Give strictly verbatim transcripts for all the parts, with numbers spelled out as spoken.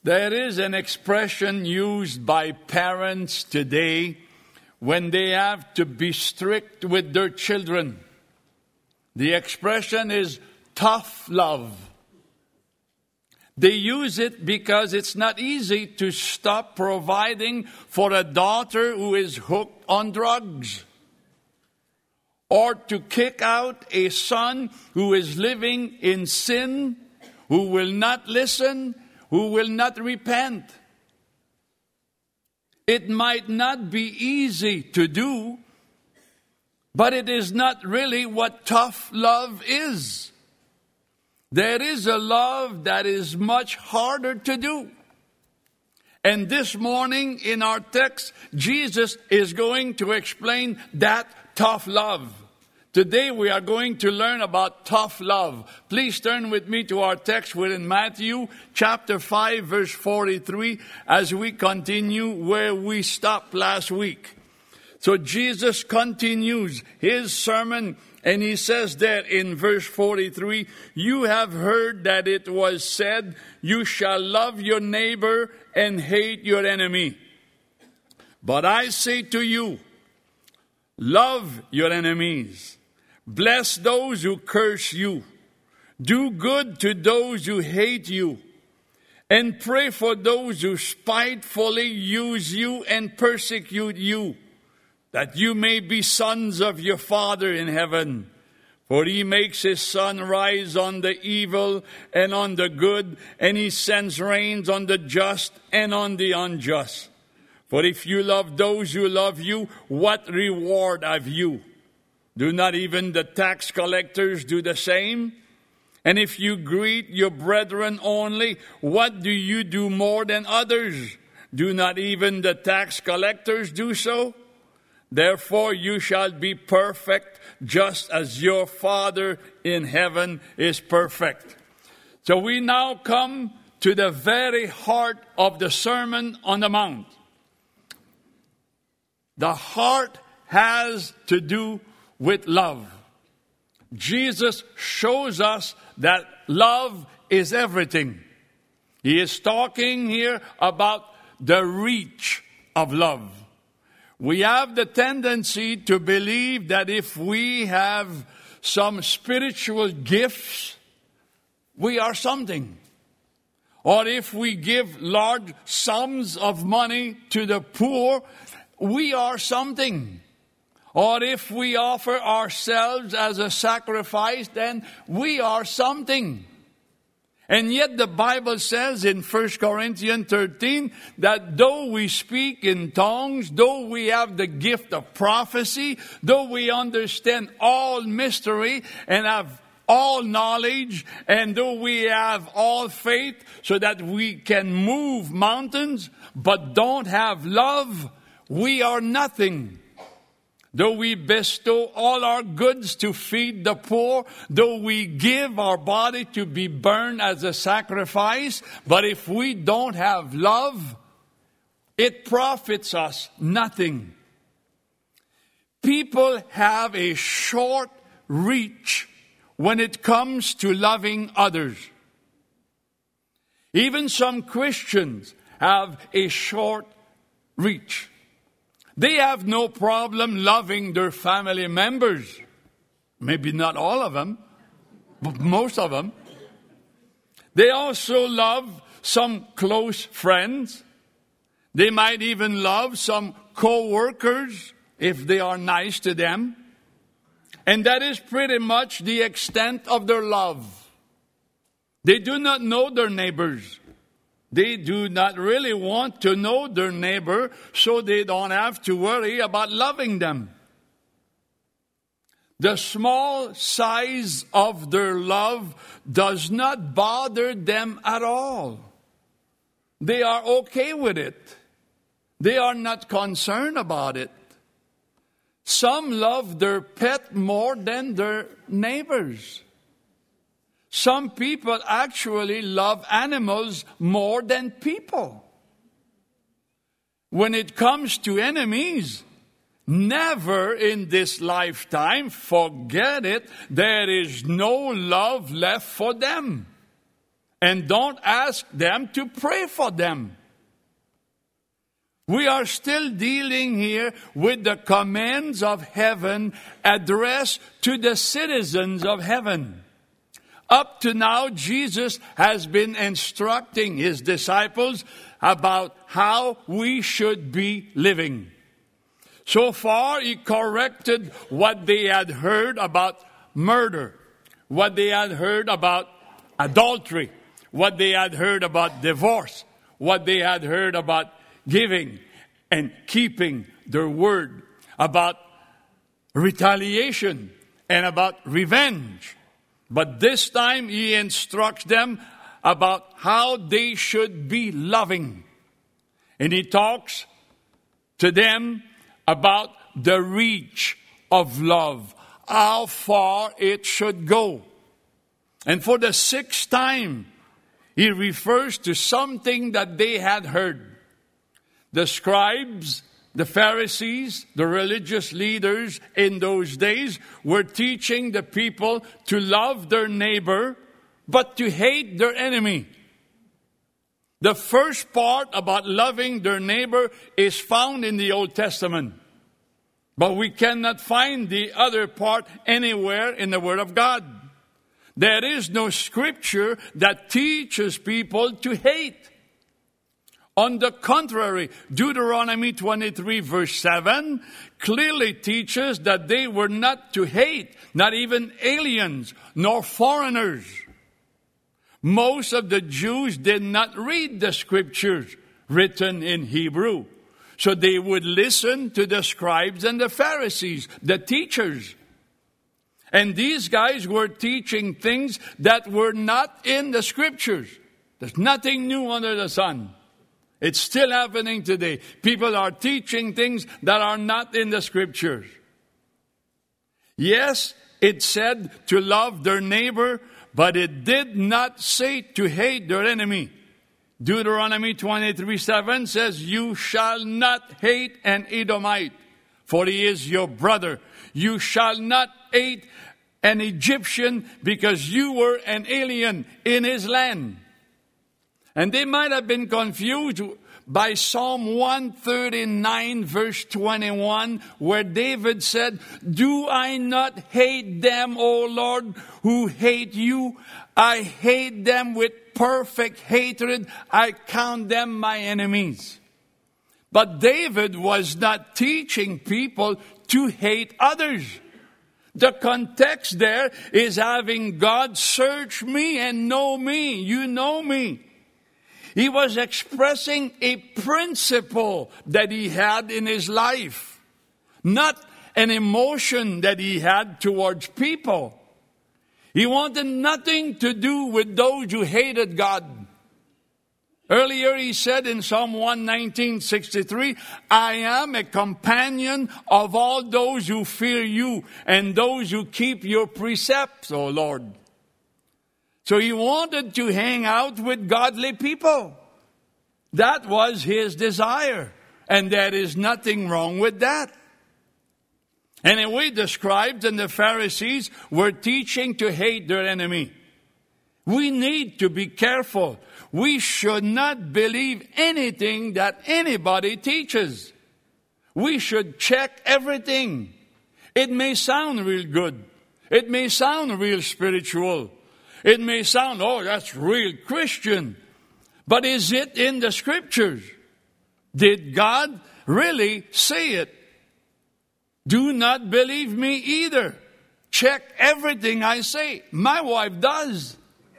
There is an expression used by parents today when they have to be strict with their children. The expression is tough love. They use it because it's not easy to stop providing for a daughter who is hooked on drugs, or to kick out a son who is living in sin, who will not listen, who will not repent. It might not be easy to do, but it is not really what tough love is. There is a love that is much harder to do. And this morning in our text, Jesus is going to explain that tough love. Today we are going to learn about tough love. Please turn with me to our text within Matthew chapter five verse forty-three as we continue where we stopped last week. So Jesus continues his sermon and he says there in verse forty-three, "You have heard that it was said, you shall love your neighbor and hate your enemy. But I say to you, love your enemies. Bless those who curse you. Do good to those who hate you. And pray for those who spitefully use you and persecute you, that you may be sons of your Father in heaven. For he makes his sun rise on the evil and on the good, and he sends rains on the just and on the unjust. For if you love those who love you, what reward have you? Do not even the tax collectors do the same? And if you greet your brethren only, what do you do more than others? Do not even the tax collectors do so? Therefore you shall be perfect, just as your Father in heaven is perfect." So we now come to the very heart of the Sermon on the Mount. The heart has to do with love. Jesus shows us that love is everything. He is talking here about the reach of love. We have the tendency to believe that if we have some spiritual gifts, we are something. Or if we give large sums of money to the poor, we are something. Or if we offer ourselves as a sacrifice, then we are something. And yet the Bible says in First Corinthians thirteen that though we speak in tongues, though we have the gift of prophecy, though we understand all mystery and have all knowledge, and though we have all faith so that we can move mountains, but don't have love, we are nothing. Though we bestow all our goods to feed the poor, though we give our body to be burned as a sacrifice, but if we don't have love, it profits us nothing. People have a short reach when it comes to loving others. Even some Christians have a short reach. They have no problem loving their family members. Maybe not all of them, but most of them. They also love some close friends. They might even love some co-workers if they are nice to them. And that is pretty much the extent of their love. They do not know their neighbors. They do not really want to know their neighbor, so they don't have to worry about loving them. The small size of their love does not bother them at all. They are okay with it. They are not concerned about it. Some love their pet more than their neighbors. Some people actually love animals more than people. When it comes to enemies, never in this lifetime, forget it, there is no love left for them. And don't ask them to pray for them. We are still dealing here with the commands of heaven addressed to the citizens of heaven. Up to now, Jesus has been instructing his disciples about how we should be living. So far, he corrected what they had heard about murder, what they had heard about adultery, what they had heard about divorce, what they had heard about giving and keeping their word, about retaliation and about revenge. But this time he instructs them about how they should be loving. And he talks to them about the reach of love, how far it should go. And for the sixth time, he refers to something that they had heard. The scribes, the Pharisees, the religious leaders in those days were teaching the people to love their neighbor, but to hate their enemy. The first part about loving their neighbor is found in the Old Testament. But we cannot find the other part anywhere in the Word of God. There is no scripture that teaches people to hate. On the contrary, Deuteronomy twenty-three verse seven clearly teaches that they were not to hate, not even aliens, nor foreigners. Most of the Jews did not read the scriptures written in Hebrew. So they would listen to the scribes and the Pharisees, the teachers. And these guys were teaching things that were not in the scriptures. There's nothing new under the sun. It's still happening today. People are teaching things that are not in the scriptures. Yes, it said to love their neighbor, but it did not say to hate their enemy. Deuteronomy twenty-three seven says, "You shall not hate an Edomite, for he is your brother. You shall not hate an Egyptian, because you were an alien in his land." And they might have been confused by Psalm one thirty-nine verse twenty-one, where David said, "Do I not hate them, O Lord, who hate you? I hate them with perfect hatred. I count them my enemies." But David was not teaching people to hate others. The context there is having God search me and know me. You know me. He was expressing a principle that he had in his life, not an emotion that he had towards people. He wanted nothing to do with those who hated God. Earlier he said in Psalm one nineteen sixty-three, "I am a companion of all those who fear you and those who keep your precepts, O Lord." So he wanted to hang out with godly people. That was his desire. And there is nothing wrong with that. Anyway, the scribes and the Pharisees were teaching to hate their enemy. We need to be careful. We should not believe anything that anybody teaches. We should check everything. It may sound real good. It may sound real spiritual. It may sound, oh, that's real Christian. But is it in the scriptures? Did God really say it? Do not believe me either. Check everything I say. My wife does.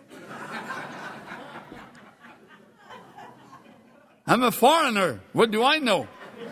I'm a foreigner. What do I know?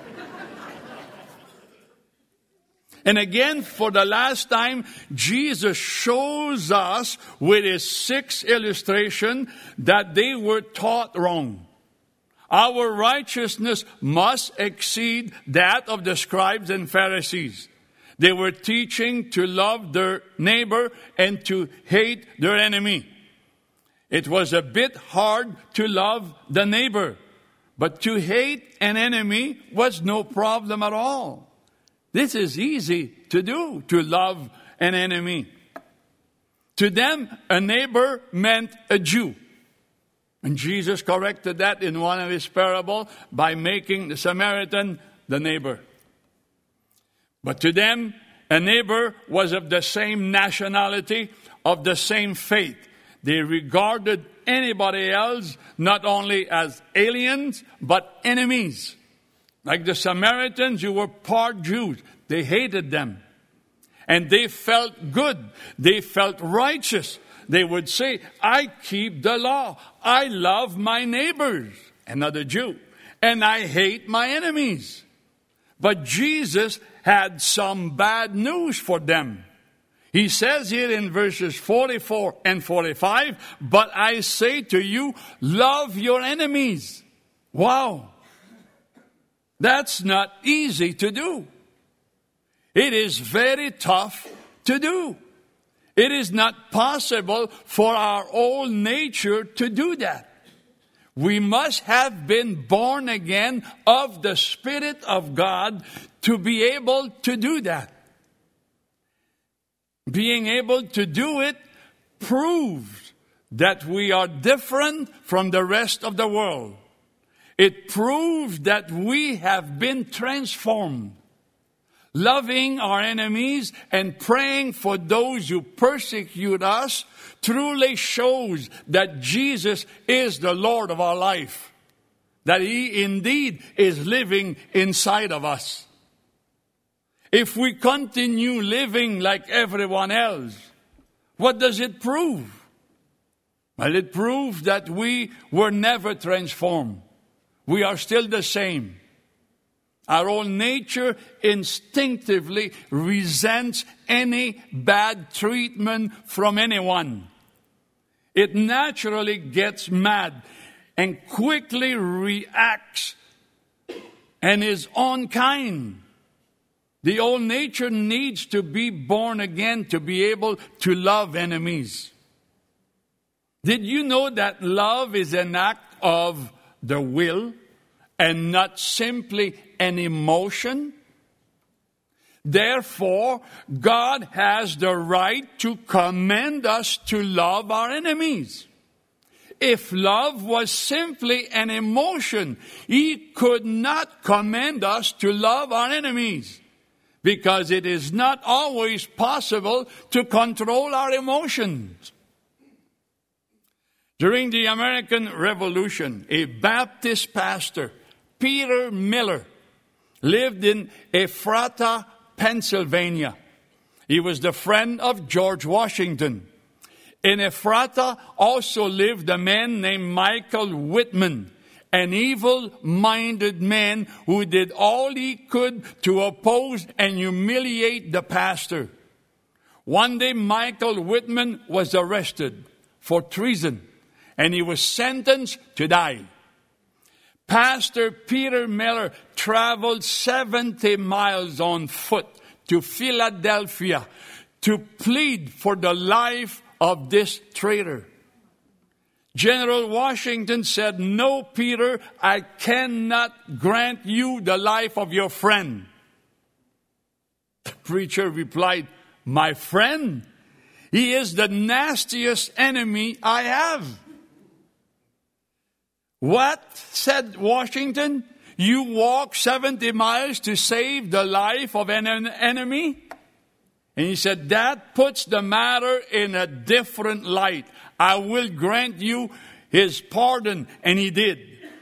And again, for the last time, Jesus shows us with his sixth illustration that they were taught wrong. Our righteousness must exceed that of the scribes and Pharisees. They were teaching to love their neighbor and to hate their enemy. It was a bit hard to love the neighbor, but to hate an enemy was no problem at all. This is easy to do, to love an enemy. To them, a neighbor meant a Jew. And Jesus corrected that in one of his parables by making the Samaritan the neighbor. But to them, a neighbor was of the same nationality, of the same faith. They regarded anybody else not only as aliens, but enemies. Like the Samaritans, who were part Jews. They hated them. And they felt good. They felt righteous. They would say, I keep the law. I love my neighbors, another Jew. And I hate my enemies. But Jesus had some bad news for them. He says here in verses forty-four and forty-five, but I say to you, love your enemies. Wow. That's not easy to do. It is very tough to do. It is not possible for our old nature to do that. We must have been born again of the Spirit of God to be able to do that. Being able to do it proves that we are different from the rest of the world. It proves that we have been transformed. Loving our enemies and praying for those who persecute us truly shows that Jesus is the Lord of our life. That He indeed is living inside of us. If we continue living like everyone else, what does it prove? Well, it proves that we were never transformed. We are still the same. Our own nature instinctively resents any bad treatment from anyone. It naturally gets mad and quickly reacts and is unkind. The old nature needs to be born again to be able to love enemies. Did you know that love is an act of the will and not simply an emotion? Therefore, God has the right to command us to love our enemies. If love was simply an emotion, He could not command us to love our enemies, because it is not always possible to control our emotions. During the American Revolution, a Baptist pastor, Peter Miller, lived in Ephrata, Pennsylvania. He was the friend of George Washington. In Ephrata also lived a man named Michael Whitman, an evil-minded man who did all he could to oppose and humiliate the pastor. One day, Michael Whitman was arrested for treason, and he was sentenced to die. Pastor Peter Miller traveled seventy miles on foot to Philadelphia to plead for the life of this traitor. General Washington said, "No, Peter, I cannot grant you the life of your friend." The preacher replied, "My friend? He is the nastiest enemy I have." "What?" said Washington. "You walk seventy miles to save the life of an enemy?" And he said, "That puts the matter in a different light. I will grant you his pardon." And he did.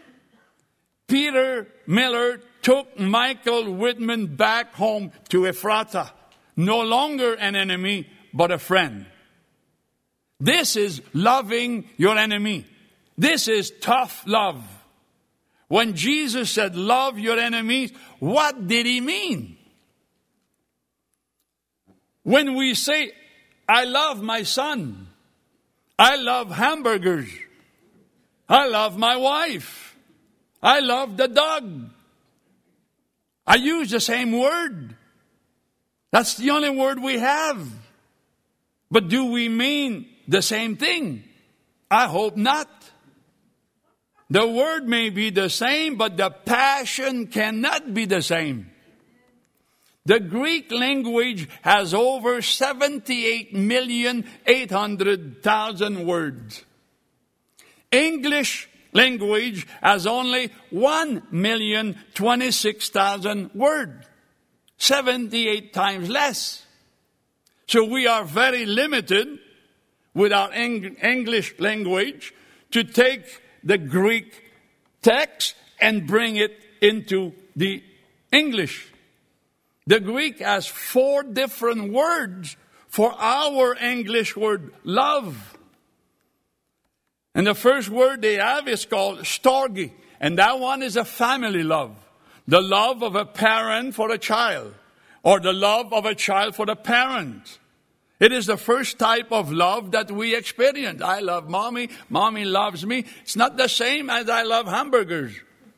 Peter Miller took Michael Whitman back home to Ephrata. No longer an enemy, but a friend. This is loving your enemy. This is tough love. When Jesus said, "Love your enemies," what did He mean? When we say, "I love my son," I love hamburgers, I love my wife, I love the dog, I use the same word. That's the only word we have. But do we mean the same thing? I hope not. The word may be the same, but the passion cannot be the same. The Greek language has over seventy-eight million eight hundred thousand words. English language has only one million twenty-six thousand words, seventy-eight times less. So we are very limited with our Eng- English language to take the Greek text and bring it into the English. The Greek has four different words for our English word love. And the first word they have is called storge. And that one is a family love. The love of a parent for a child. Or the love of a child for the parent. It is the first type of love that we experience. I love mommy. Mommy loves me. It's not the same as I love hamburgers.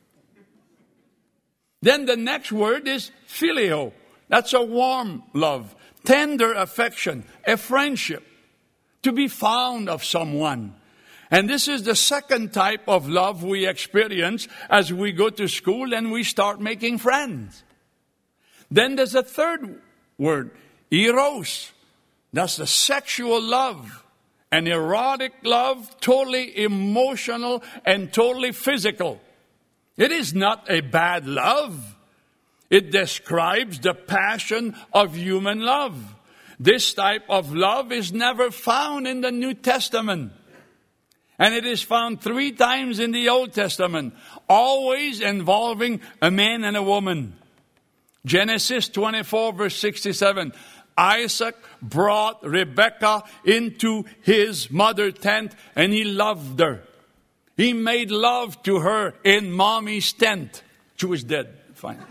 Then the next word is phileo. That's a warm love. Tender affection. A friendship. To be fond of someone. And this is the second type of love we experience as we go to school and we start making friends. Then there's a third word, eros. That's the sexual love. An erotic love, totally emotional and totally physical. It is not a bad love. It describes the passion of human love. This type of love is never found in the New Testament. And it is found three times in the Old Testament, always involving a man and a woman. Genesis twenty-four, verse sixty-seven. Isaac brought Rebekah into his mother's tent, and he loved her. He made love to her in mommy's tent. She was dead. Fine.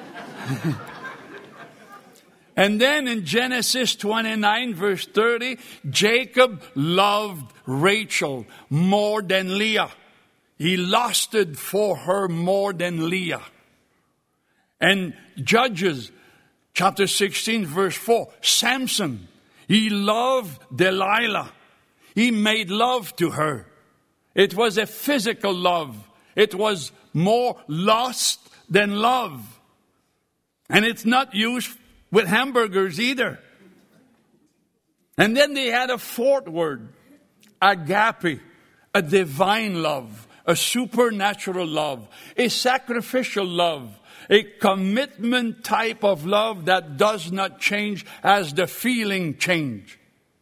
And then in Genesis twenty-nine, verse thirty, Jacob loved Rachel more than Leah. He lusted for her more than Leah. And Judges chapter sixteen, verse four, Samson, he loved Delilah. He made love to her. It was a physical love. It was more lust than love. And it's not used with hamburgers either. And then they had a fourth word, agape, a divine love, a supernatural love, a sacrificial love, a commitment type of love that does not change as the feeling change.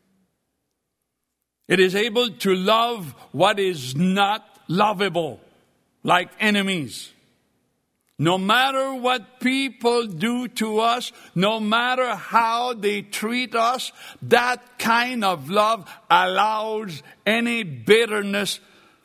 It is able to love what is not lovable, like enemies. No matter what people do to us, no matter how they treat us, that kind of love allows any bitterness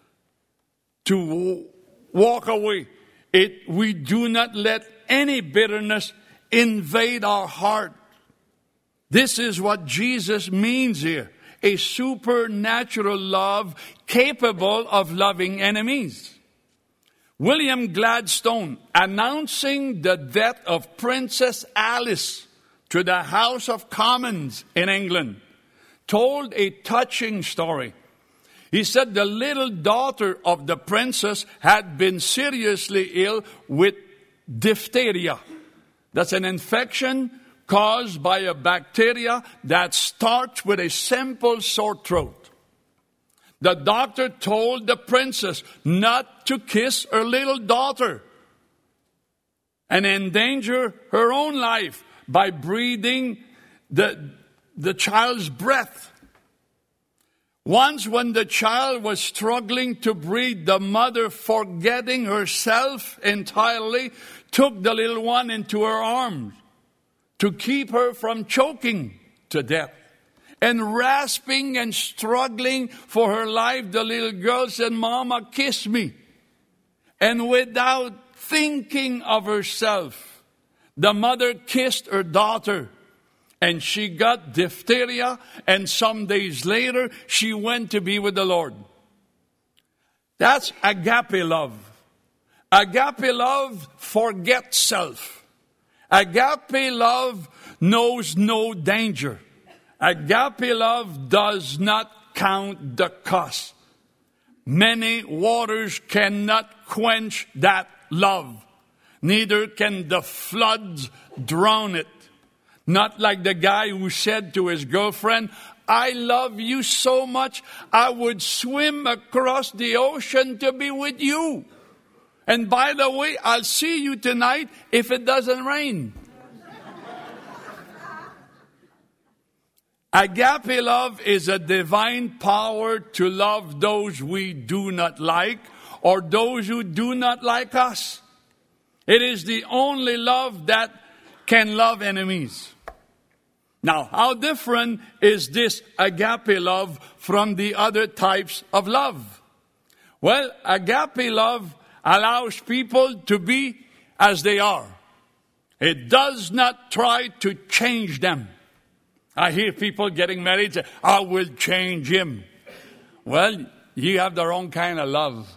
to walk away. It, we do not let any bitterness invade our heart. This is what Jesus means here. A supernatural love capable of loving enemies. William Gladstone, announcing the death of Princess Alice to the House of Commons in England, told a touching story. He said the little daughter of the princess had been seriously ill with diphtheria. That's an infection caused by a bacteria that starts with a simple sore throat. The doctor told the princess not to kiss her little daughter and endanger her own life by breathing the, the child's breath. Once when the child was struggling to breathe, the mother, forgetting herself entirely, took the little one into her arms to keep her from choking to death. And rasping and struggling for her life, the little girl said, "Mama, kiss me." And without thinking of herself, the mother kissed her daughter. And she got diphtheria, and some days later, she went to be with the Lord. That's agape love. Agape love forgets self. Agape love knows no danger. Agape love does not count the cost. Many waters cannot quench that love. Neither can the floods drown it. Not like the guy who said to his girlfriend, I love you so much, I would swim across the ocean to be with you. And by the way, I'll see you tonight if it doesn't rain. Agape love is a divine power to love those we do not like or those who do not like us. It is the only love that can love enemies. Now, how different is this agape love from the other types of love? Well, agape love allows people to be as they are. It does not try to change them. I hear people getting married say, I will change him. Well, you have the wrong kind of love.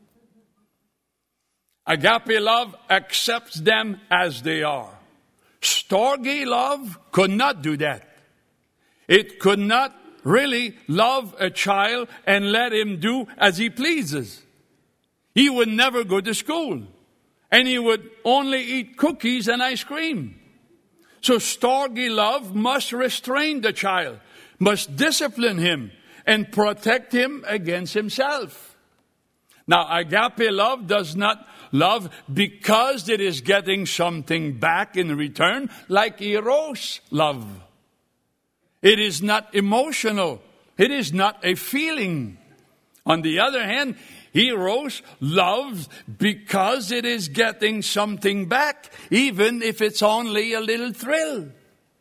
Agape love accepts them as they are. Storge love could not do that. It could not really love a child and let him do as he pleases. He would never go to school. And he would only eat cookies and ice cream. So storge love must restrain the child, must discipline him, and protect him against himself. Now, agape love does not love because it is getting something back in return, like eros love. It is not emotional. It is not a feeling. On the other hand, eros loves because it is getting something back, even if it's only a little thrill.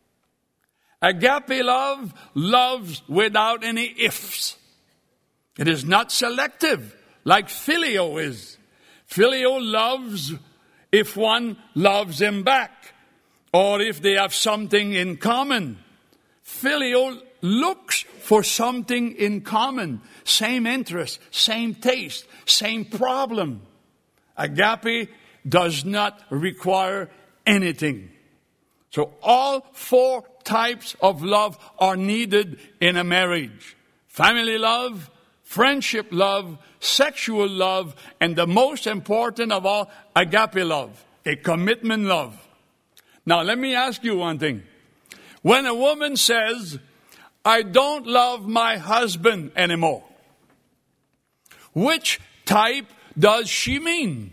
Agape love loves without any ifs. It is not selective, like phileo is. Phileo loves if one loves him back, or if they have something in common. Phileo looks for something in common. Same interest, same taste, same problem. Agape does not require anything. So all four types of love are needed in a marriage. Family love, friendship love, sexual love, and the most important of all, agape love, a commitment love. Now let me ask you one thing. When a woman says, I don't love my husband anymore, which type does she mean?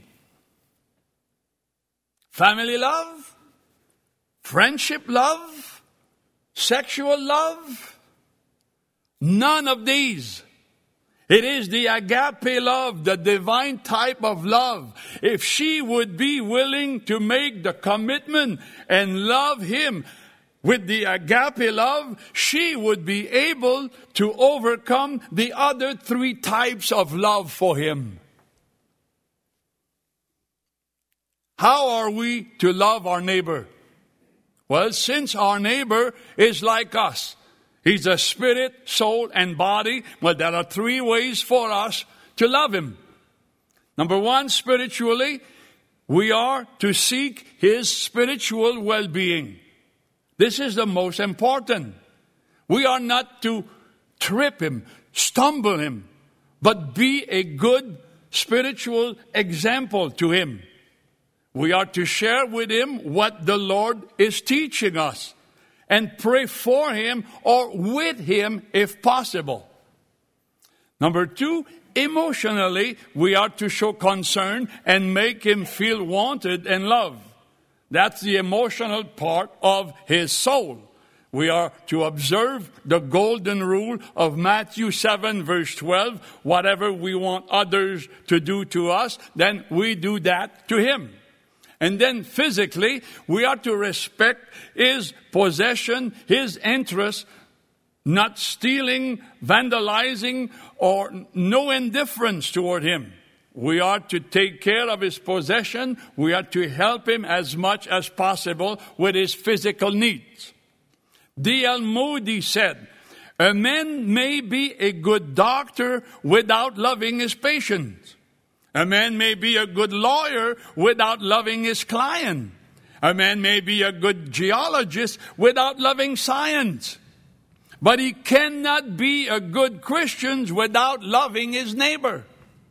Family love? Friendship love? Sexual love? None of these. It is the agape love, the divine type of love. If she would be willing to make the commitment and love him with the agape love, she would be able to overcome the other three types of love for him. How are we to love our neighbor? Well, since our neighbor is like us, he's a spirit, soul, and body, well, there are three ways for us to love him. Number one, spiritually, we are to seek his spiritual well-being. This is the most important. We are not to trip him, stumble him, but be a good spiritual example to him. We are to share with him what the Lord is teaching us and pray for him or with him if possible. Number two, emotionally, we are to show concern and make him feel wanted and loved. That's the emotional part of his soul. We are to observe the golden rule of Matthew seven, verse twelve. Whatever we want others to do to us, then we do that to him. And then physically, we are to respect his possession, his interest, not stealing, vandalizing, or no indifference toward him. We are to take care of his possession. We are to help him as much as possible with his physical needs. D L Moody said, a man may be a good doctor without loving his patients. A man may be a good lawyer without loving his client. A man may be a good geologist without loving science. But he cannot be a good Christian without loving his neighbor.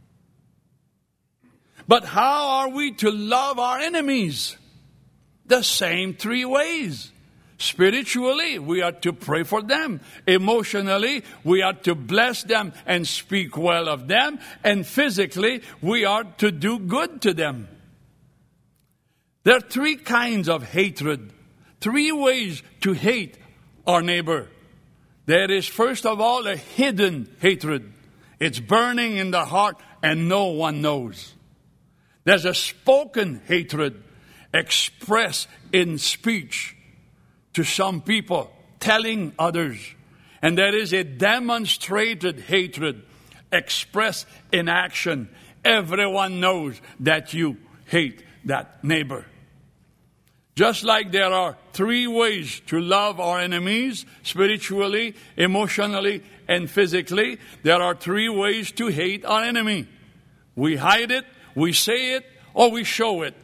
But how are we to love our enemies? The same three ways. Spiritually, we are to pray for them. Emotionally, we are to bless them and speak well of them. And physically, we are to do good to them. There are three kinds of hatred, three ways to hate our neighbor. There is, first of all, a hidden hatred. It's burning in the heart and no one knows. There's a spoken hatred expressed in speech to some people, telling others. And there is a demonstrated hatred expressed in action. Everyone knows that you hate that neighbor. Just like there are three ways to love our enemies, spiritually, emotionally, and physically, there are three ways to hate our enemy. We hide it, we say it, or we show it.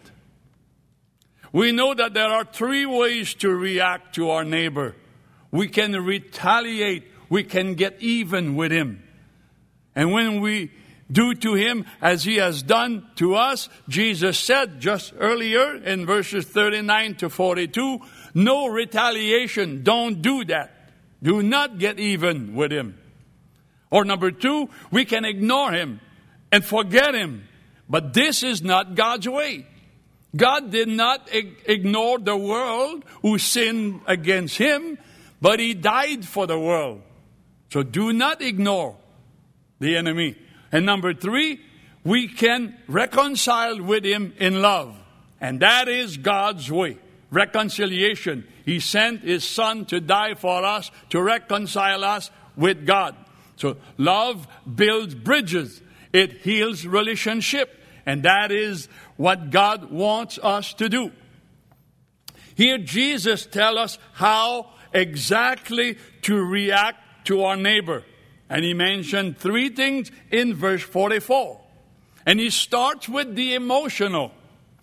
We know that there are three ways to react to our neighbor. We can retaliate, we can get even with him. And when we do to him as he has done to us, Jesus said just earlier in verses thirty-nine to forty-two, no retaliation, don't do that. Do not get even with him. Or number two, we can ignore him and forget him. But this is not God's way. God did not ignore the world who sinned against him, but he died for the world. So do not ignore the enemy. And number three, we can reconcile with him in love. And that is God's way. Reconciliation. He sent his son to die for us, to reconcile us with God. So love builds bridges. It heals relationship. And that is what God wants us to do. Here Jesus tells us how exactly to react to our neighbor. And he mentioned three things in verse forty-four. And he starts with the emotional.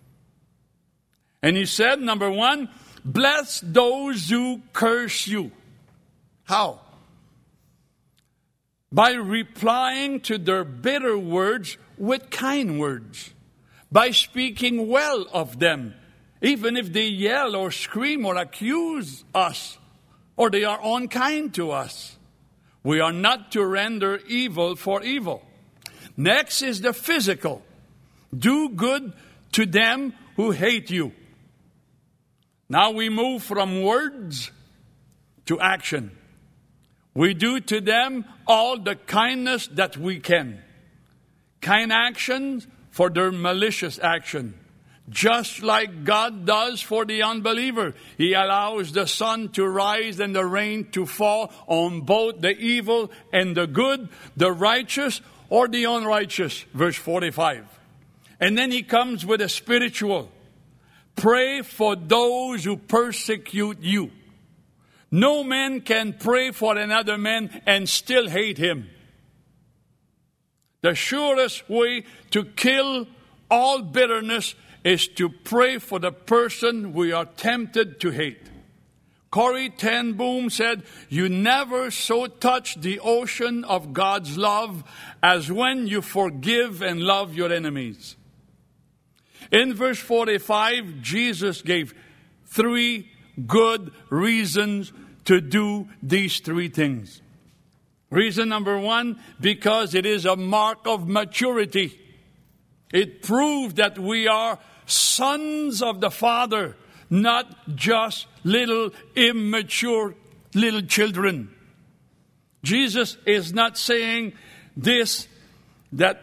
And he said, number one, bless those who curse you. How? By replying to their bitter words with kind words. By speaking well of them, even if they yell or scream or accuse us, or they are unkind to us. We are not to render evil for evil. Next is the physical. Do good to them who hate you. Now we move from words to action. We do to them all the kindness that we can. Kind actions for their malicious action. Just like God does for the unbeliever. He allows the sun to rise and the rain to fall on both the evil and the good, the righteous or the unrighteous. Verse forty-five. And then he comes with a spiritual. Pray for those who persecute you. No man can pray for another man and still hate him. The surest way to kill all bitterness is to pray for the person we are tempted to hate. Corrie ten Boom said, you never so touch the ocean of God's love as when you forgive and love your enemies. In verse forty-five, Jesus gave three good reasons to do these three things. Reason number one, because it is a mark of maturity. It proves that we are sons of the Father, not just little immature little children. Jesus is not saying this, that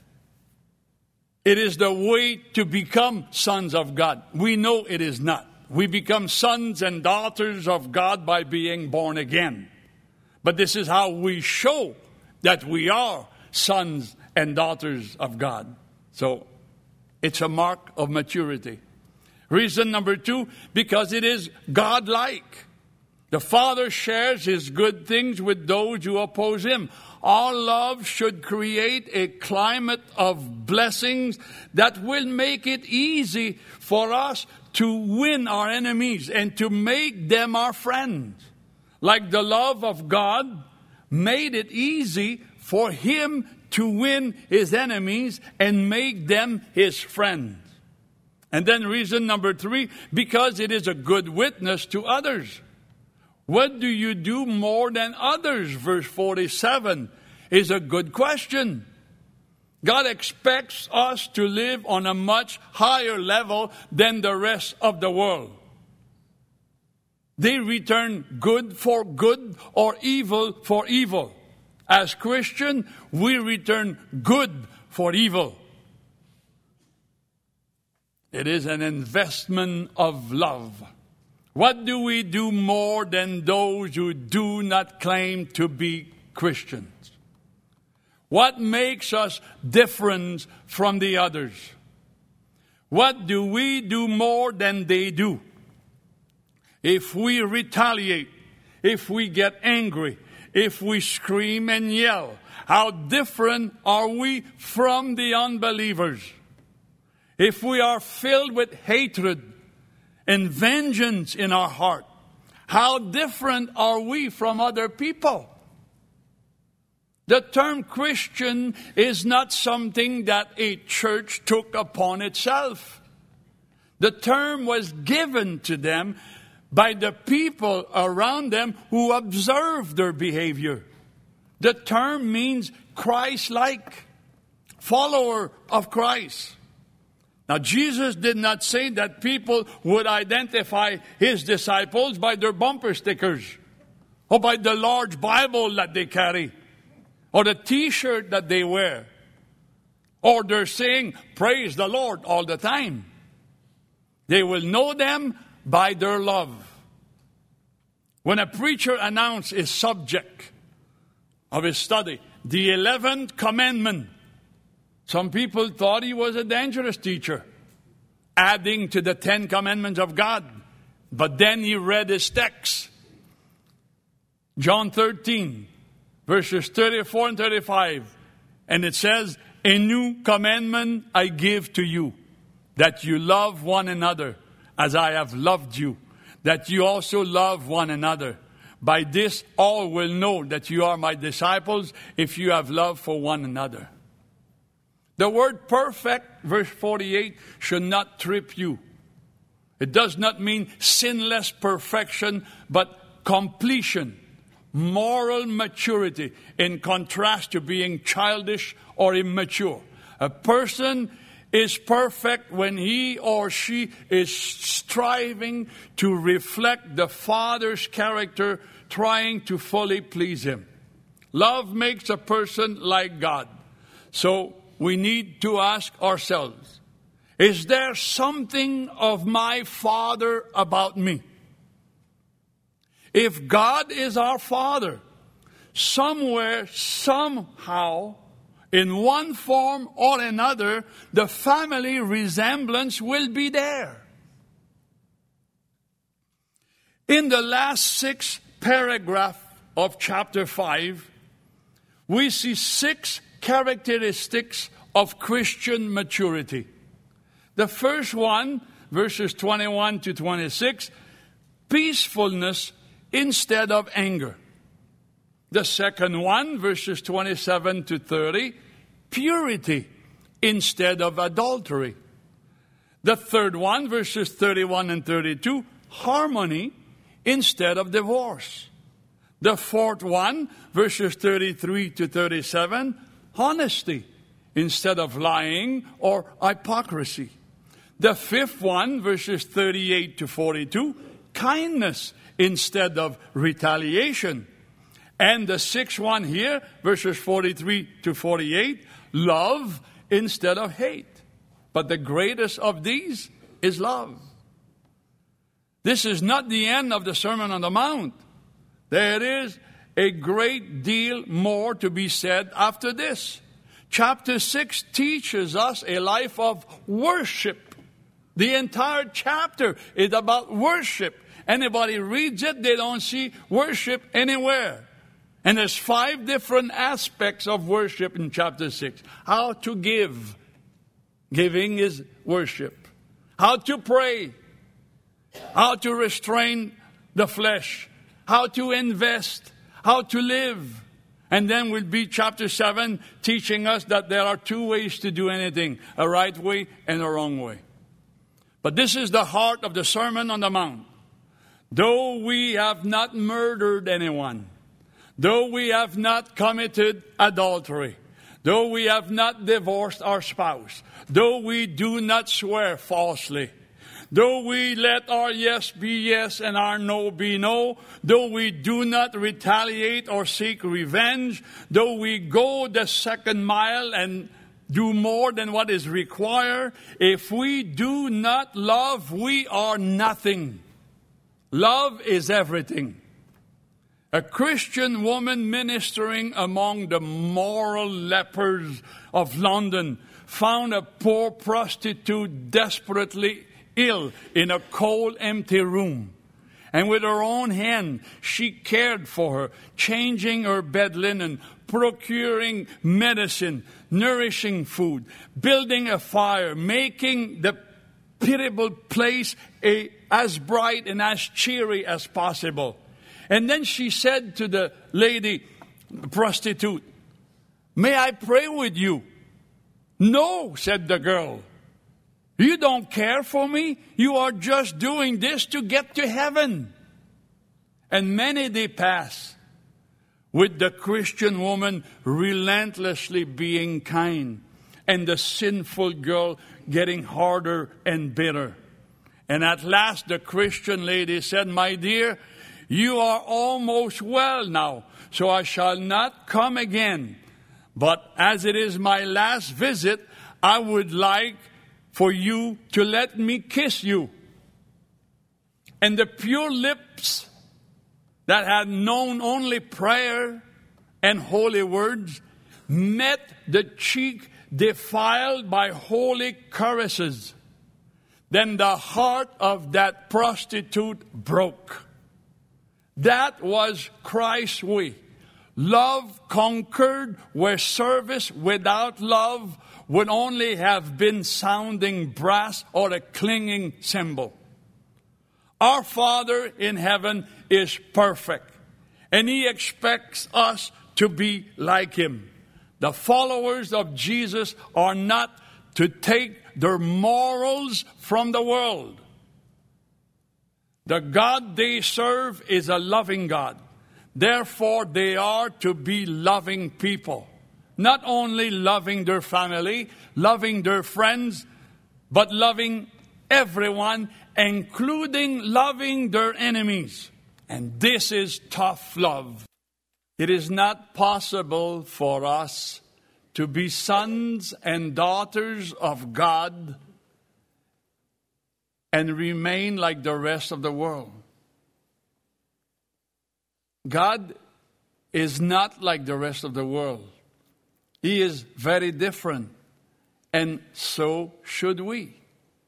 it is the way to become sons of God. We know it is not. We become sons and daughters of God by being born again. But this is how we show that we are sons and daughters of God. So it's a mark of maturity. Reason number two, because it is God-like. The Father shares his good things with those who oppose him. Our love should create a climate of blessings that will make it easy for us to win our enemies and to make them our friends. Like the love of God made it easy for him to win his enemies and make them his friends. And then reason number three, because it is a good witness to others. What do you do more than others? Verse forty-seven is a good question. God expects us to live on a much higher level than the rest of the world. They return good for good or evil for evil. As Christians, we return good for evil. It is an investment of love. What do we do more than those who do not claim to be Christians? What makes us different from the others? What do we do more than they do? If we retaliate, if we get angry, if we scream and yell, how different are we from the unbelievers? If we are filled with hatred and vengeance in our heart, how different are we from other people? The term Christian is not something that a church took upon itself. The term was given to them by the people around them who observed their behavior. The term means Christ-like, follower of Christ. Now, Jesus did not say that people would identify his disciples by their bumper stickers or by the large Bible that they carry or the T-shirt that they wear or they're saying, praise the Lord all the time. They will know them by their love. When a preacher announced his subject of his study, the eleventh commandment, some people thought he was a dangerous teacher, adding to the Ten Commandments of God. But then he read his text. John thirteen, verses thirty-four and thirty-five. And it says, a new commandment I give to you, that you love one another as I have loved you, that you also love one another. By this all will know that you are my disciples, if you have love for one another. The word perfect, verse forty-eight, should not trip you. It does not mean sinless perfection, but completion, moral maturity, in contrast to being childish or immature. A person is perfect when he or she is striving to reflect the Father's character, trying to fully please him. Love makes a person like God. So we need to ask ourselves, is there something of my Father about me? If God is our Father, somewhere, somehow, in one form or another, the family resemblance will be there. In the last six paragraphs of chapter five, we see six characteristics of Christian maturity. The first one, verses twenty-one to twenty-six, peacefulness instead of anger. The second one, verses twenty-seven to thirty, purity instead of adultery. The third one, verses thirty-one and thirty-two, harmony instead of divorce. The fourth one, verses thirty-three to thirty-seven, honesty instead of lying or hypocrisy. The fifth one, verses thirty-eight to forty-two, kindness instead of retaliation. And the sixth one here, verses forty-three to forty-eight, love instead of hate. But the greatest of these is love. This is not the end of the Sermon on the Mount. There is a great deal more to be said after this. Chapter six teaches us a life of worship. The entire chapter is about worship. Anybody reads it, they don't see worship anywhere. And there's five different aspects of worship in chapter six. How to give. Giving is worship. How to pray. How to restrain the flesh. How to invest. How to live. And then will be chapter seven teaching us that there are two ways to do anything. A right way and a wrong way. But this is the heart of the Sermon on the Mount. Though we have not murdered anyone, though we have not committed adultery, though we have not divorced our spouse, though we do not swear falsely, though we let our yes be yes and our no be no, though we do not retaliate or seek revenge, though we go the second mile and do more than what is required, if we do not love, we are nothing. Love is everything. A Christian woman ministering among the moral lepers of London found a poor prostitute desperately ill in a cold, empty room. And with her own hand, she cared for her, changing her bed linen, procuring medicine, nourishing food, building a fire, making the pitiable place a, as bright and as cheery as possible. And then she said to the lady prostitute, "May I pray with you?" "No," said the girl. "You don't care for me. You are just doing this to get to heaven." And many days pass with the Christian woman relentlessly being kind, and the sinful girl getting harder and bitter. And at last the Christian lady said, "My dear, you are almost well now, so I shall not come again. But as it is my last visit, I would like for you to let me kiss you." And the pure lips that had known only prayer and holy words met the cheek defiled by holy caresses. Then the heart of that prostitute broke. That was Christ's way. Love conquered where service without love would only have been sounding brass or a clinging cymbal. Our Father in heaven is perfect, and He expects us to be like Him. The followers of Jesus are not to take their morals from the world. The God they serve is a loving God. Therefore, they are to be loving people. Not only loving their family, loving their friends, but loving everyone, including loving their enemies. And this is tough love. It is not possible for us to be sons and daughters of God and remain like the rest of the world. God is not like the rest of the world. He is very different, and so should we.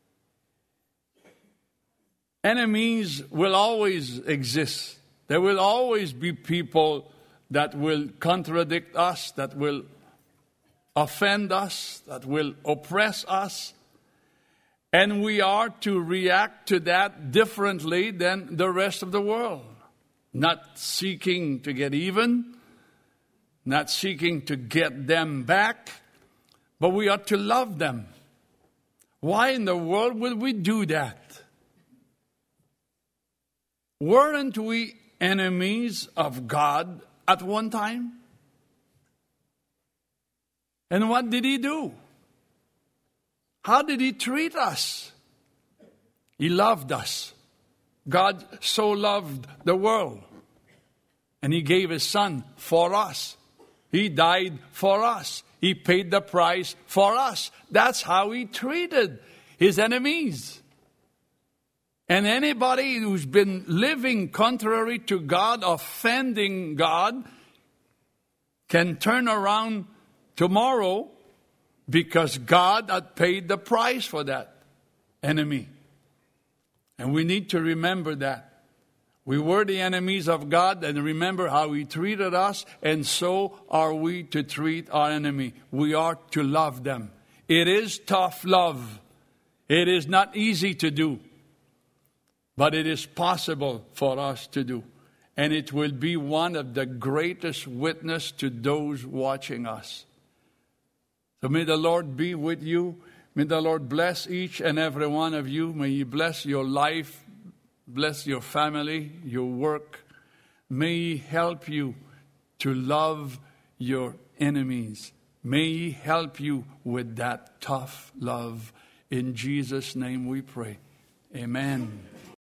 Enemies will always exist. There will always be people that will contradict us, that will offend us, that will oppress us. And we are to react to that differently than the rest of the world. Not seeking to get even, not seeking to get them back, but we are to love them. Why in the world would we do that? Weren't we enemies of God at one time? And what did He do? How did He treat us? He loved us. God so loved the world, and He gave His Son for us. He died for us. He paid the price for us. That's how He treated His enemies. And anybody who's been living contrary to God, offending God, can turn around tomorrow because God had paid the price for that enemy. And we need to remember that. We were the enemies of God, and remember how He treated us, and so are we to treat our enemy. We are to love them. It is tough love. It is not easy to do, but it is possible for us to do. And it will be one of the greatest witness to those watching us. So may the Lord be with you. May the Lord bless each and every one of you. May He bless your life, bless your family, your work. May He help you to love your enemies. May He help you with that tough love. In Jesus' name we pray. Amen.